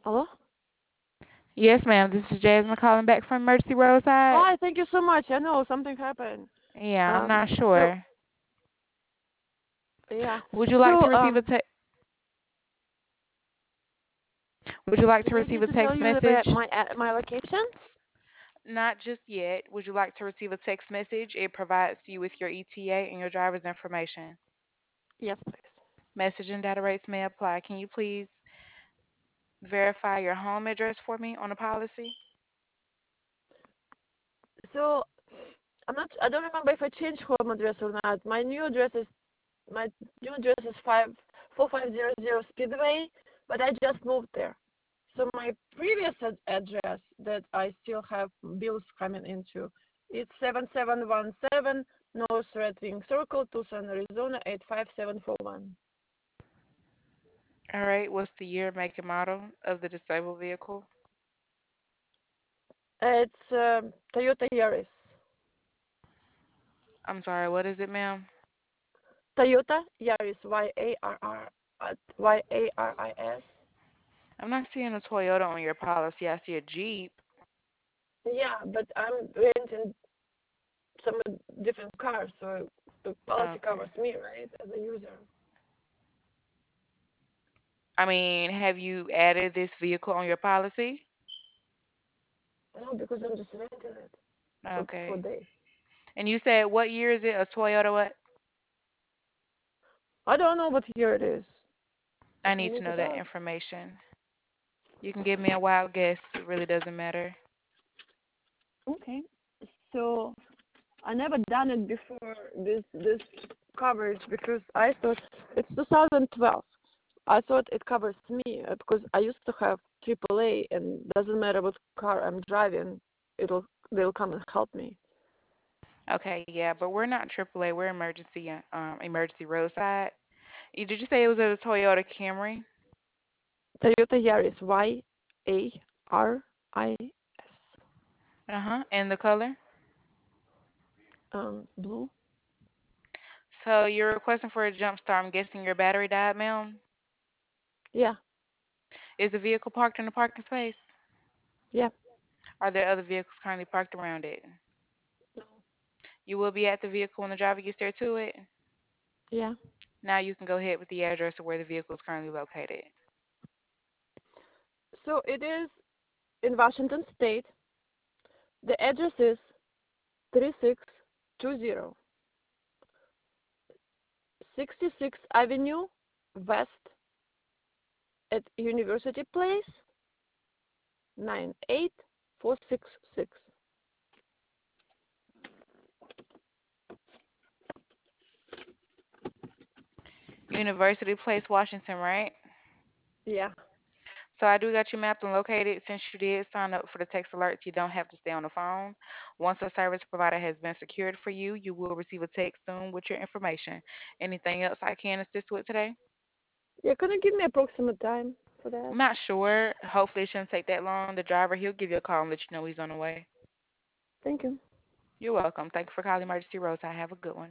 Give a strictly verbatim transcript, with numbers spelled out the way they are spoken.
Hello? Yes, ma'am. This is Jasmine calling back from Emergency Roadside. Hi, thank you so much. I know something happened. Yeah, I'm Um, not so sure. yeah, Would you like to so receive a um, text? Would you like to do I receive need a to tell text you about message? my a- my location? Not just yet. Would you like to receive a text message? It provides you with your E T A and your driver's information. Yes, please. Message and data rates may apply. Can you please verify your home address for me on the policy? So I'm not. I don't remember if I changed home address or not. My new address is my new address is five four five zero zero Speedway, but I just moved there. So my previous ad- address that I still have bills coming into, it's seven seven one seven North Red Wing Circle, Tucson, Arizona eight five seven four one. All right. What's the year, make, and model of the disabled vehicle? It's um Toyota Yaris. I'm sorry. What is it, ma'am? Toyota Yaris. Y A R R uh, Y A R I S. I'm not seeing a Toyota on your policy. I see a Jeep. Yeah, but I'm renting some different cars, so the policy Okay. covers me, right, as a user. I mean, have you added this vehicle on your policy? No, because I'm just renting it for for Okay. days. And you said what year is it? A Toyota what? I don't know what year it is. I If you need to look know it that up. information. You can give me a wild guess. It really doesn't matter. Okay. So I never done it before this this coverage because I thought it's two thousand twelve. I thought it covers me uh, because I used to have triple A and doesn't matter what car I'm driving, it'll they'll come and help me. Okay, yeah, but we're not triple A. We're emergency, uh, um, emergency roadside. You- Did you say it was a Toyota Camry? Toyota Yaris Y A R I S. Uh-huh. And the color? Um, blue. So you're requesting for a jump start. I'm guessing your battery died, ma'am. Yeah, Is the vehicle parked in the parking space? yeah. Are there other vehicles currently parked around it? No. You will be at the vehicle when the driver gets there to it. Yeah. Now you can go ahead with the address of where the vehicle is currently located. So it is in Washington State. The address is thirty six twenty sixty-sixth Avenue West at University Place nine eight four six six. University Place, Washington, right? Yeah. So I do got you mapped and located. Since you did sign up for the text alerts, you don't have to stay on the phone. Once a service provider has been secured for you, you will receive a text soon with your information. Anything else I can assist with today? Yeah, can you give me approximate time for I'm that? not sure. Hopefully it shouldn't take that long. The driver, he'll give you a call and let you know he's on the way. Thank you. You're welcome. Thank you for calling Emergency Roadside. Have a good one.